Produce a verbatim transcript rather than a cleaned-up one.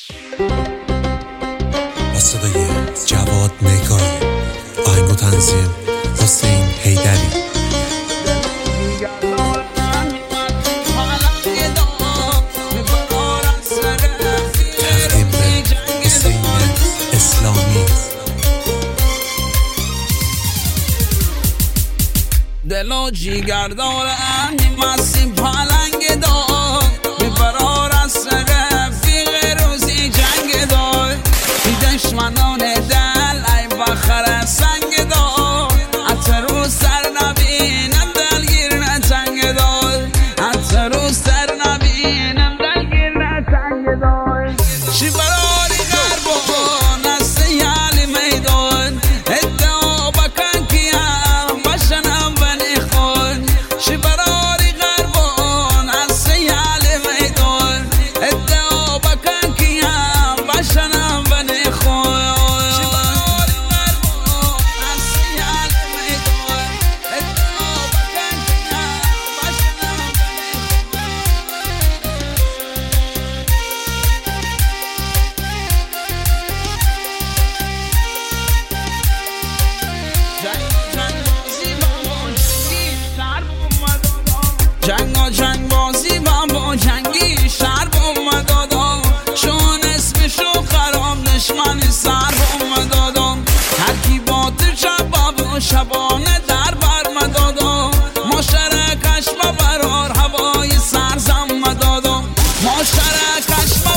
با صدای جواد نگاری، آهنگ و تنظیم حسین حیدری. تقدیم به حسین اسلامی. دل و جیگر دارم مسیم پلنگ دار میبرار از سر رفیق روزی جنگ دار بی دشمنان دل ای بخر سنگ دار حتی رو سر نبینم دلگیر نتنگ دار حتی رو سر نبینم دلگیر نتنگ دار چی براری غربان از سیالی میدان ادعا بکن کیم بشنم بنی خون چی براری غربان از سیالی میدان ادعا بکن کیم بشنم بنی خون چی براری غربان از سیالی میدان ادعا بکن کیم بشنم جنگ و جنگ بازی با با جنگی شهر بوم دادم چون اسمشو خراب دشمنی سر بوم دادم هر کی با تو شباب و شبانه در بر دادم مشترکش با برار هوای سرزم دادم مشترکش با